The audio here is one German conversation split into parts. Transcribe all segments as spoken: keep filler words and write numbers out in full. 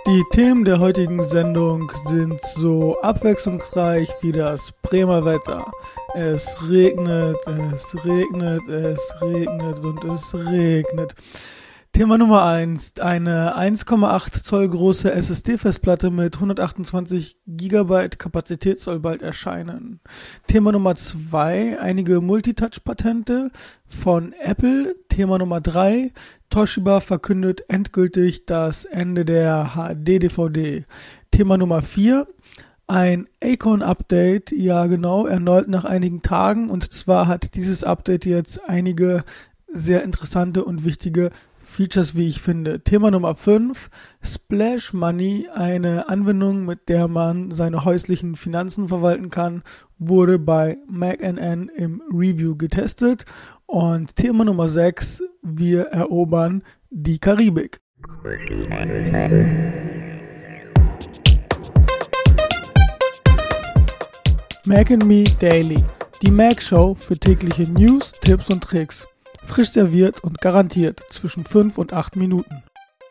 Die Themen der heutigen Sendung sind so abwechslungsreich wie das Bremer Wetter. Es regnet, es regnet, es regnet und es regnet. Thema Nummer eins. Eine eins Komma acht Zoll große S S D-Festplatte mit hundertachtundzwanzig Gigabyte Kapazität soll bald erscheinen. Thema Nummer zwei. Einige Multitouch-Patente von Apple. Thema Nummer drei. Toshiba verkündet endgültig das Ende der H D-D V D. Thema Nummer vier. Ein Acorn-Update, ja genau, erneut nach einigen Tagen. Und zwar hat dieses Update jetzt einige sehr interessante und wichtige Features, wie ich finde. Thema Nummer fünf. Splash Money, eine Anwendung, mit der man seine häuslichen Finanzen verwalten kann, wurde bei Mac N N im Review getestet. Und Thema Nummer sechs. Wir erobern die Karibik. Mac and Me Daily. Die Mac Show für tägliche News, Tipps und Tricks. Frisch serviert und garantiert zwischen fünf und acht Minuten.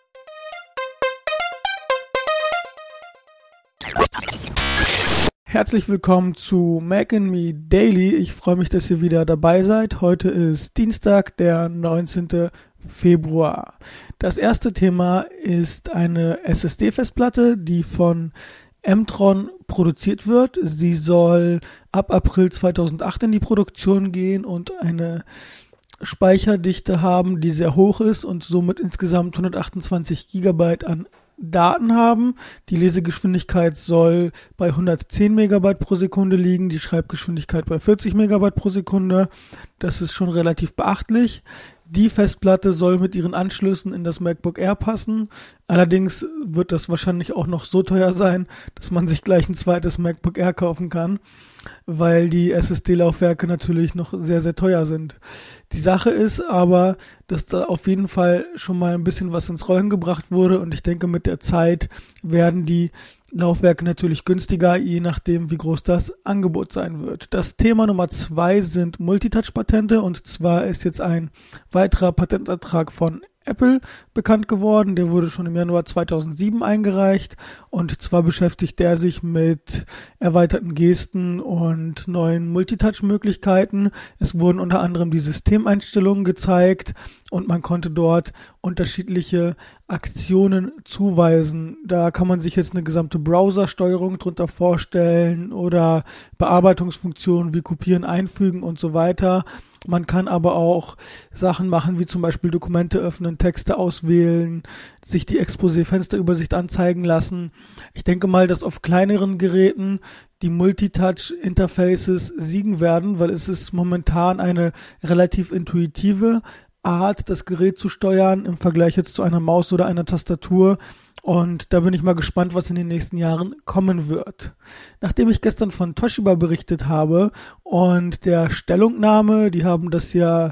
Herzlich willkommen zu Mac and Me Daily. Ich freue mich, dass ihr wieder dabei seid. Heute ist Dienstag, der neunzehnten Februar. Das erste Thema ist eine S S D-Festplatte, die von M-Tron produziert wird. Sie soll ab April zweitausendacht in die Produktion gehen und eine Speicherdichte haben, die sehr hoch ist und somit insgesamt hundertachtundzwanzig Gigabyte an Daten haben. Die Lesegeschwindigkeit soll bei hundertzehn Megabyte pro Sekunde liegen, die Schreibgeschwindigkeit bei vierzig Megabyte pro Sekunde. Das ist schon relativ beachtlich. Die Festplatte soll mit ihren Anschlüssen in das MacBook Air passen. Allerdings wird das wahrscheinlich auch noch so teuer sein, dass man sich gleich ein zweites MacBook Air kaufen kann, weil die S S D-Laufwerke natürlich noch sehr, sehr teuer sind. Die Sache ist aber, dass da auf jeden Fall schon mal ein bisschen was ins Rollen gebracht wurde und ich denke, mit der Zeit werden die Laufwerke natürlich günstiger, je nachdem, wie groß das Angebot sein wird. Das Thema Nummer zwei sind Multitouch-Patente und zwar ist jetzt ein weiterer Patentantrag von Apple bekannt geworden. Der wurde schon im Januar zweitausendsieben eingereicht und zwar beschäftigt der sich mit erweiterten Gesten und neuen Multitouch-Möglichkeiten. Es wurden unter anderem die Systemeinstellungen gezeigt und man konnte dort unterschiedliche Aktionen zuweisen. Da kann man sich jetzt eine gesamte Browser-Steuerung drunter vorstellen oder Bearbeitungsfunktionen wie Kopieren, Einfügen und so weiter. Man kann aber auch Sachen machen, wie zum Beispiel Dokumente öffnen, Texte auswählen, sich die Exposé-Fensterübersicht anzeigen lassen. Ich denke mal, dass auf kleineren Geräten die Multitouch-Interfaces siegen werden, weil es ist momentan eine relativ intuitive Art, das Gerät zu steuern im Vergleich jetzt zu einer Maus oder einer Tastatur. Und da bin ich mal gespannt, was in den nächsten Jahren kommen wird. Nachdem ich gestern von Toshiba berichtet habe und der Stellungnahme, die haben das ja,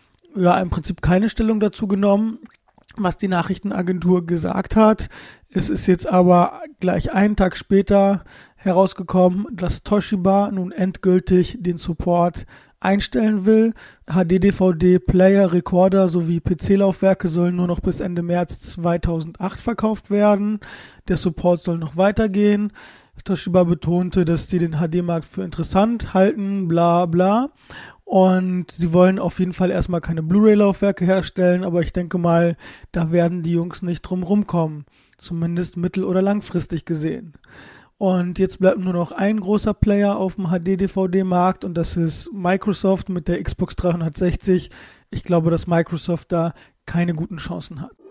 ja im Prinzip keine Stellung dazu genommen, was die Nachrichtenagentur gesagt hat. Es ist jetzt aber gleich einen Tag später herausgekommen, dass Toshiba nun endgültig den Support einstellen will. H D-D V D-Player, Recorder sowie P C-Laufwerke sollen nur noch bis Ende März zweitausendacht verkauft werden. Der Support soll noch weitergehen. Toshiba betonte, dass die den H D-Markt für interessant halten, bla bla. Und sie wollen auf jeden Fall erstmal keine Blu-ray-Laufwerke herstellen, aber ich denke mal, da werden die Jungs nicht drum rumkommen. Zumindest mittel- oder langfristig gesehen. Und jetzt bleibt nur noch ein großer Player auf dem H D-D V D-Markt und das ist Microsoft mit der Xbox dreihundertsechzig. Ich glaube, dass Microsoft da keine guten Chancen hat.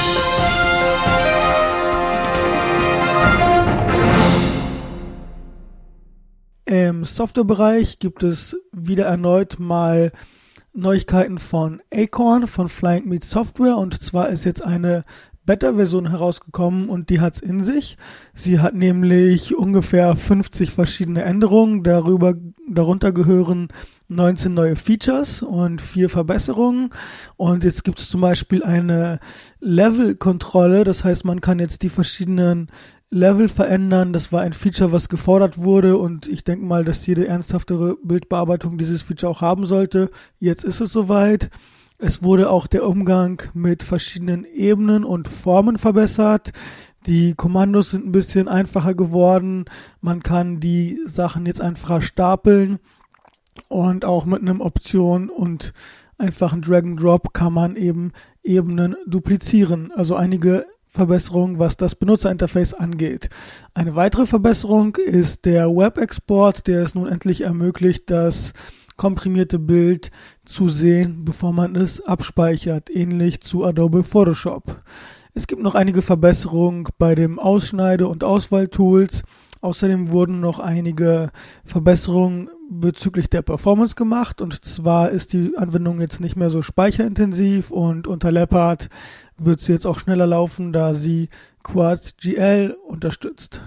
Im Softwarebereich gibt es wieder erneut mal Neuigkeiten von Acorn, von Flying Meat Software und zwar ist jetzt eine Beta-Version herausgekommen und die hat's in sich. Sie hat nämlich ungefähr fünfzig verschiedene Änderungen. Darüber, darunter gehören neunzehn neue Features und vier Verbesserungen. Und jetzt gibt's zum Beispiel eine Level-Kontrolle. Das heißt, man kann jetzt die verschiedenen Level verändern. Das war ein Feature, was gefordert wurde und ich denke mal, dass jede ernsthaftere Bildbearbeitung dieses Feature auch haben sollte. Jetzt ist es soweit. Es wurde auch der Umgang mit verschiedenen Ebenen und Formen verbessert. Die Kommandos sind ein bisschen einfacher geworden. Man kann die Sachen jetzt einfacher stapeln und auch mit einem Option und einfachen Drag-and-Drop kann man eben Ebenen duplizieren. Also einige Verbesserung, was das Benutzerinterface angeht. Eine weitere Verbesserung ist der Web-Export, der es nun endlich ermöglicht, das komprimierte Bild zu sehen, bevor man es abspeichert, ähnlich zu Adobe Photoshop. Es gibt noch einige Verbesserungen bei dem Ausschneide- und Auswahltools. Außerdem wurden noch einige Verbesserungen bezüglich der Performance gemacht, und zwar ist die Anwendung jetzt nicht mehr so speicherintensiv und unter Leopard wird sie jetzt auch schneller laufen, da sie QuadGL unterstützt.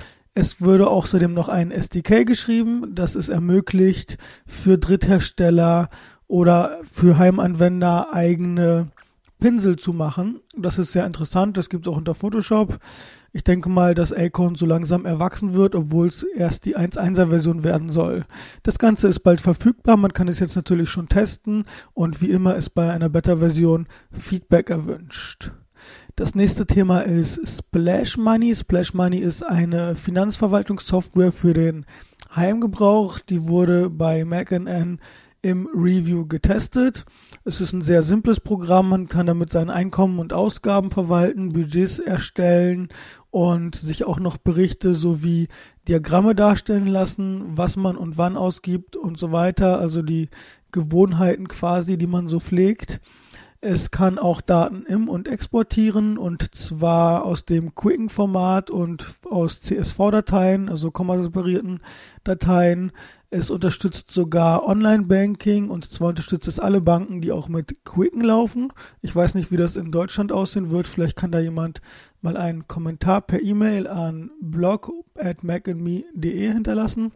Es würde außerdem noch ein S D K geschrieben, das es ermöglicht, für Dritthersteller oder für Heimanwender eigene Pinsel zu machen. Das ist sehr interessant, das gibt es auch unter Photoshop. Ich denke mal, dass Acorn so langsam erwachsen wird, obwohl es erst die eins Punkt eins er Version werden soll. Das Ganze ist bald verfügbar, man kann es jetzt natürlich schon testen und wie immer ist bei einer Beta-Version Feedback erwünscht. Das nächste Thema ist Splash Money. Splash Money ist eine Finanzverwaltungssoftware für den Heimgebrauch. Die wurde bei Mac N N im Review getestet. Es ist ein sehr simples Programm, man kann damit sein Einkommen und Ausgaben verwalten, Budgets erstellen und sich auch noch Berichte sowie Diagramme darstellen lassen, was man und wann ausgibt und so weiter, also die Gewohnheiten quasi, die man so pflegt. Es kann auch Daten im- und exportieren, und zwar aus dem Quicken-Format und aus C S V-Dateien, also kommaseparierten Dateien. Es unterstützt sogar Online-Banking, und zwar unterstützt es alle Banken, die auch mit Quicken laufen. Ich weiß nicht, wie das in Deutschland aussehen wird. Vielleicht kann da jemand mal einen Kommentar per E-Mail an blog at macandme punkt de hinterlassen.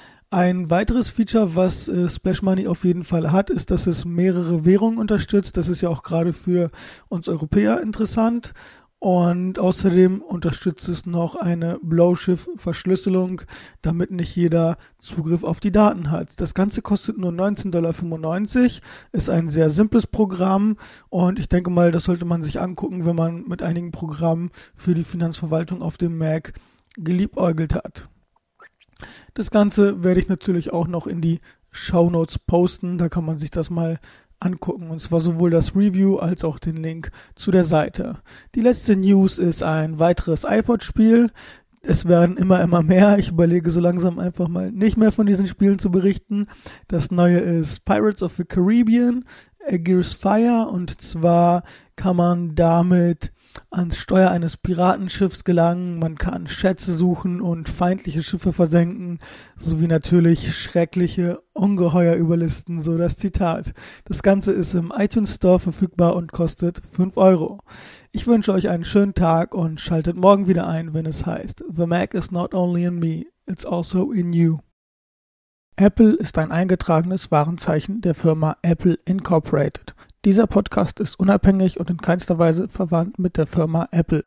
Ein weiteres Feature, was äh, Splash Money auf jeden Fall hat, ist, dass es mehrere Währungen unterstützt. Das ist ja auch gerade für uns Europäer interessant. Und außerdem unterstützt es noch eine Blauschrift-Verschlüsselung, damit nicht jeder Zugriff auf die Daten hat. Das Ganze kostet nur neunzehn Dollar fünfundneunzig, ist ein sehr simples Programm, und ich denke mal, das sollte man sich angucken, wenn man mit einigen Programmen für die Finanzverwaltung auf dem Mac geliebäugelt hat. Das Ganze werde ich natürlich auch noch in die Shownotes posten, da kann man sich das mal angucken, und zwar sowohl das Review als auch den Link zu der Seite. Die letzte News ist ein weiteres iPod-Spiel. Es werden immer, immer mehr. Ich überlege so langsam einfach mal nicht mehr von diesen Spielen zu berichten. Das neue ist Pirates of the Caribbean, Aegir's Fire, und zwar kann man damit ans Steuer eines Piratenschiffs gelangen, man kann Schätze suchen und feindliche Schiffe versenken, sowie natürlich schreckliche Ungeheuer überlisten, so das Zitat. Das Ganze ist im iTunes Store verfügbar und kostet fünf Euro. Ich wünsche euch einen schönen Tag und schaltet morgen wieder ein, wenn es heißt The Mac is not only in me, it's also in you. Apple ist ein eingetragenes Warenzeichen der Firma Apple Incorporated. Dieser Podcast ist unabhängig und in keinster Weise verwandt mit der Firma Apple.